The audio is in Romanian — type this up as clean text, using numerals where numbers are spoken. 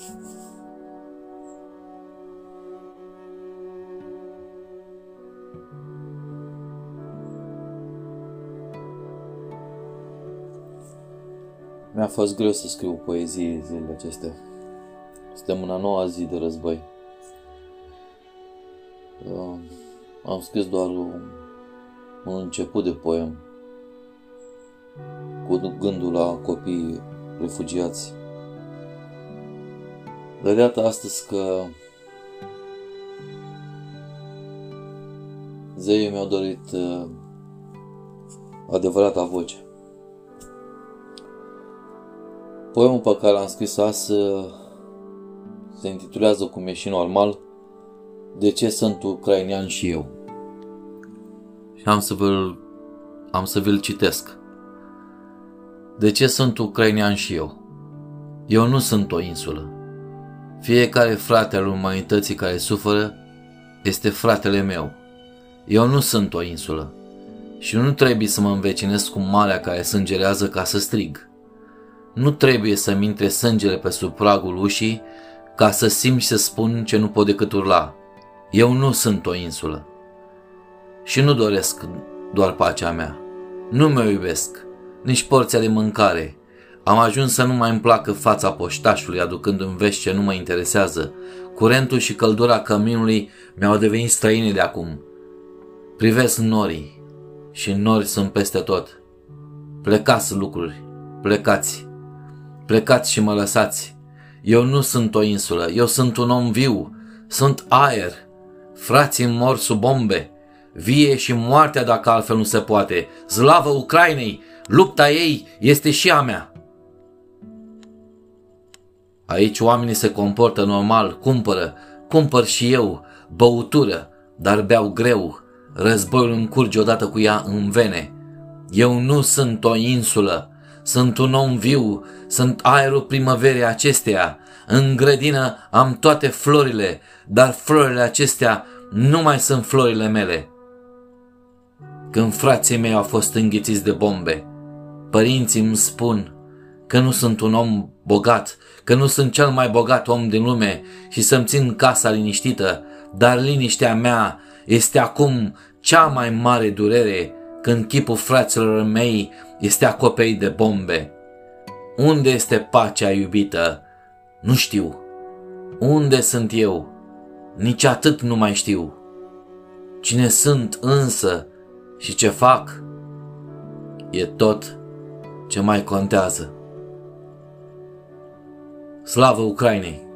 Mi-a fost greu să scriu poezie zilele acestea. Suntem în a 9-a zi de război. Am scris doar un început de poem cu gândul la copiii refugiați. Dar iată astăzi că zeii mi-au dorit adevărata voce. Poemul pe care l-am scris azi se intitulează, cum e și normal, De ce sunt ucrainean și eu? Și am să vi-l citesc. De ce sunt ucrainean și eu? Eu nu sunt o insulă. Fiecare frate al umanității care suferă este fratele meu. Eu nu sunt o insulă și nu trebuie să mă învecinesc cu marea care sângerează ca să strig. Nu trebuie să-mi intre sângele pe sub pragul ușii ca să simt și să spun ce nu pot decât urla. Eu nu sunt o insulă. Și nu doresc doar pacea mea. Nu mă iubesc, nici porția de mâncare. Am ajuns să nu mai îmi placă fața poștașului aducându-mi vești ce nu mă interesează. Curentul și căldura căminului mi-au devenit străine de acum. Privesc norii și nori sunt peste tot. Plecați lucruri, plecați. Plecați și mă lăsați. Eu nu sunt o insulă, eu sunt un om viu, sunt aer. Frații mor sub bombe, vie și moartea dacă altfel nu se poate. Slavă Ucrainei, lupta ei este și a mea. Aici oamenii se comportă normal, cumpăr și eu băutură, dar beau greu. Războiul îmi curge odată cu ea în vene. Eu nu sunt o insulă, sunt un om viu, sunt aerul primăverii acesteia. În grădină am toate florile, dar florile acestea nu mai sunt florile mele. Când frații mei au fost înghițiți de bombe, părinții îmi spun că nu sunt un om bogat, că nu sunt cel mai bogat om din lume și să-mi țin casa liniștită, dar liniștea mea este acum cea mai mare durere când chipul fraților mei este acoperit de bombe. Unde este pacea iubită? Nu știu. Unde sunt eu? Nici atât nu mai știu. Cine sunt însă și ce fac e tot ce mai contează. Slavă Ucrainei!